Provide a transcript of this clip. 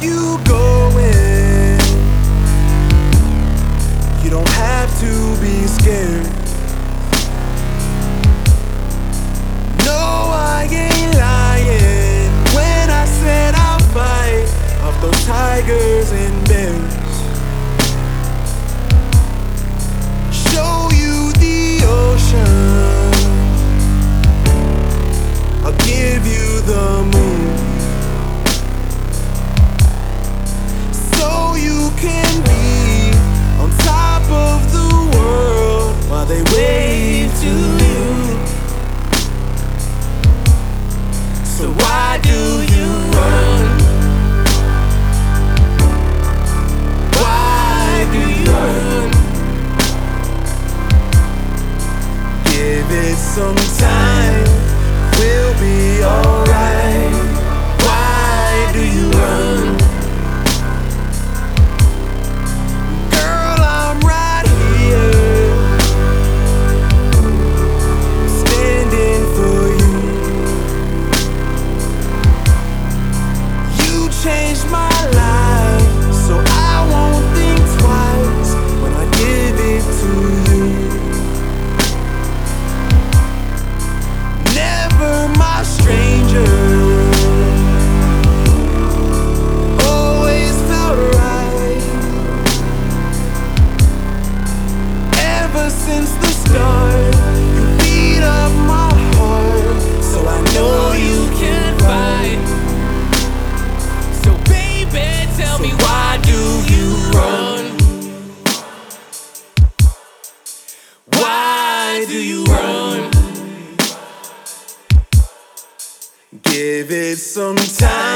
you going? You don't have to be scared. No, I ain't lying when I said I'll fight off those tigers and bears. Show you the ocean, I'll give you the moon, so you can be on top of the world while they wave to you. So why do you run? Why do you run? Give it some time, we'll be alright. Why do you run? Girl, I'm right here, standing for you. You changed my life, so I won't think twice when I give it to you. Never my stranger, always felt right. Ever since the start, you beat up my heart, so I know you can fight. So baby, tell me, why do you run? Why do you run? Give it some time.